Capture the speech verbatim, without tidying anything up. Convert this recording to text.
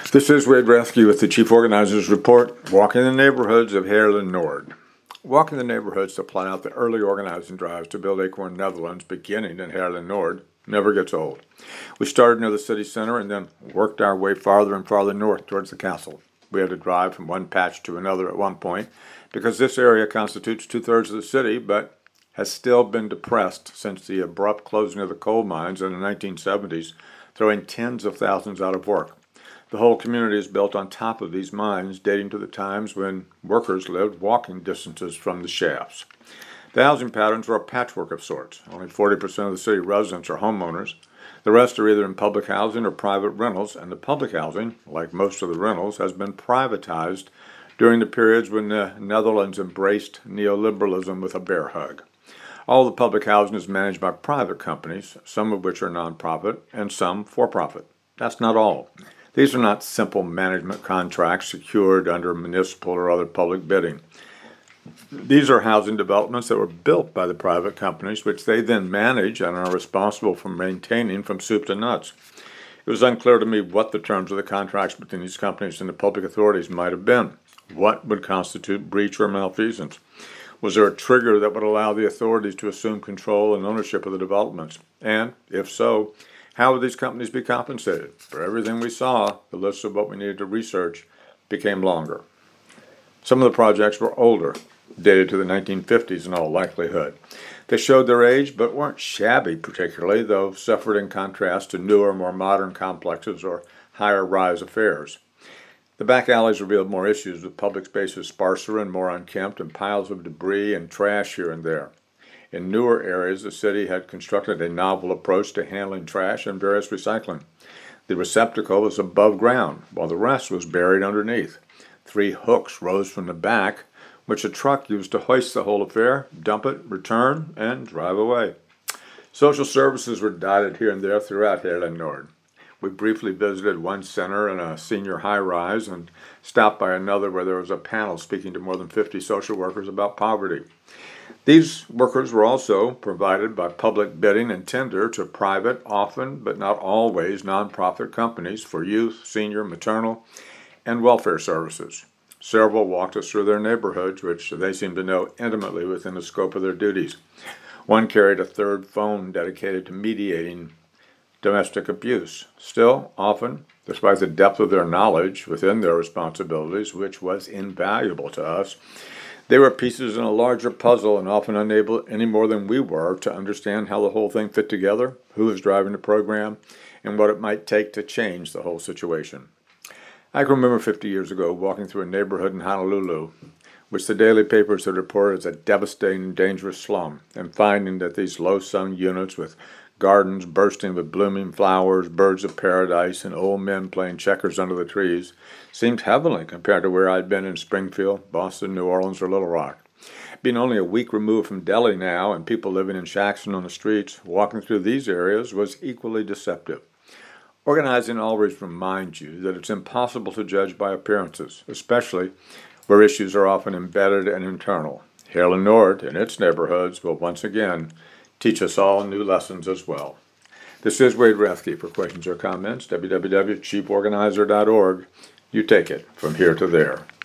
This is Wade Rathke with the Chief Organizer's Report, Walking the Neighborhoods of Heerlen Noord. Walking the neighborhoods to plan out the early organizing drives to build Acorn Netherlands, beginning in Heerlen Noord, never gets old. We started near the city center and then worked our way farther and farther north towards the castle. We had to drive from one patch to another at one point because this area constitutes two-thirds of the city, but has still been depressed since the abrupt closing of the coal mines in the nineteen seventies, throwing tens of thousands out of work. The whole community is built on top of these mines, dating to the times when workers lived walking distances from the shafts. The housing patterns are a patchwork of sorts. Only forty percent of the city residents are homeowners. The rest are either in public housing or private rentals, and the public housing, like most of the rentals, has been privatized during the periods when the Netherlands embraced neoliberalism with a bear hug. All the public housing is managed by private companies, some of which are nonprofit and some for-profit. That's not all. These are not simple management contracts secured under municipal or other public bidding. These are housing developments that were built by the private companies, which they then manage and are responsible for maintaining from soup to nuts. It was unclear to me what the terms of the contracts between these companies and the public authorities might have been. What would constitute breach or malfeasance? Was there a trigger that would allow the authorities to assume control and ownership of the developments? And, if so, how would these companies be compensated? For everything we saw, the list of what we needed to research became longer. Some of the projects were older, dated to the nineteen fifties in all likelihood. They showed their age, but weren't shabby particularly, though suffered in contrast to newer, more modern complexes or higher-rise affairs. The back alleys revealed more issues, with public spaces sparser and more unkempt, and piles of debris and trash here and there. In newer areas, the city had constructed a novel approach to handling trash and various recycling. The receptacle was above ground, while the rest was buried underneath. Three hooks rose from the back, which a truck used to hoist the whole affair, dump it, return, and drive away. Social services were dotted here and there throughout Heerlen Noord. We briefly visited one center in a senior high-rise and stopped by another where there was a panel speaking to more than fifty social workers about poverty. These workers were also provided by public bidding and tender to private, often but not always nonprofit companies for youth, senior, maternal, and welfare services. Several walked us through their neighborhoods, which they seemed to know intimately within the scope of their duties. One carried a third phone dedicated to mediating domestic abuse. Still, often, despite the depth of their knowledge within their responsibilities, which was invaluable to us, they were pieces in a larger puzzle and often unable any more than we were to understand how the whole thing fit together, who was driving the program, and what it might take to change the whole situation. I can remember fifty years ago walking through a neighborhood in Honolulu, which the daily papers had reported as a devastating and dangerous slum, and finding that these low-sun units with gardens bursting with blooming flowers, birds of paradise, and old men playing checkers under the trees seemed heavenly compared to where I'd been in Springfield, Boston, New Orleans, or Little Rock. Being only a week removed from Delhi now and people living in shacks and on the streets, walking through these areas was equally deceptive. Organizing always reminds you that it's impossible to judge by appearances, especially where issues are often embedded and internal. Heerlen Noord and its neighborhoods will once again teach us all new lessons as well. This is Wade Rathke. For questions or comments, w w w dot chief organizer dot org. You take it from here to there.